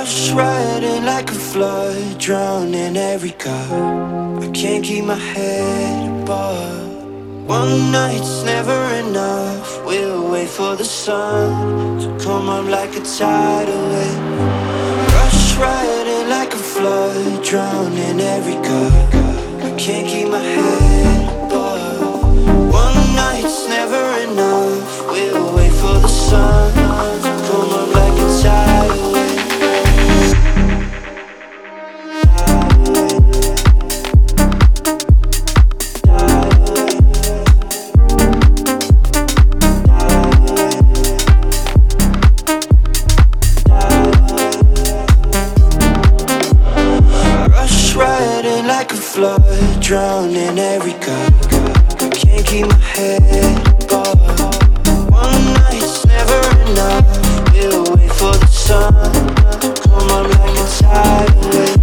Rush riding like a flood, drowning every car. I can't keep my head above. One night's never enough. We'll wait for the sun to come up like a tidal wave. Rush riding like a flood, drowning every car. I can't keep my head above. One night's never enough. We'll wait for the sun to come up like a tidal wave. Flood, drowning every car. I can't keep my head above. One night's never enough. We'll wait for the sun to come up like a tidal wave.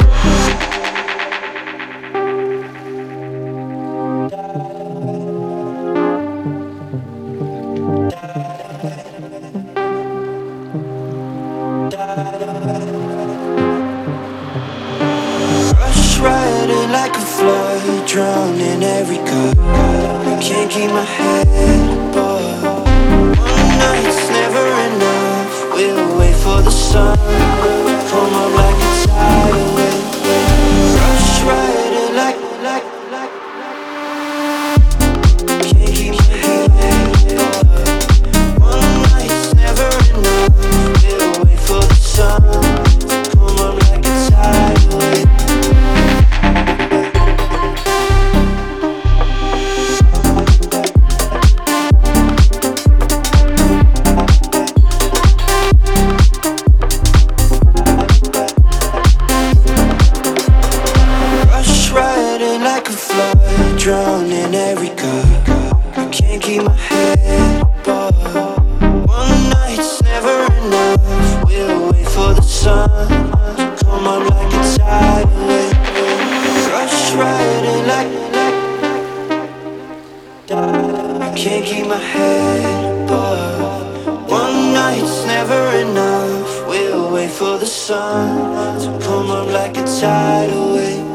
Riding like a flood, drowning every car. I can't keep my head above. One night's never enough. We'll wait for the sun to come up like a tidal wave. Rush riding like. Can't keep my head above. One night's never enough. We'll wait for the sun to come up like a tidal wave. Drowning every car. I can't keep my head above. One night's never enough. We'll wait for the sun to come up like a tidal wave. Rush riding like. I can't keep my head above. One night's never enough. We'll wait for the sun to come up like a tidal wave.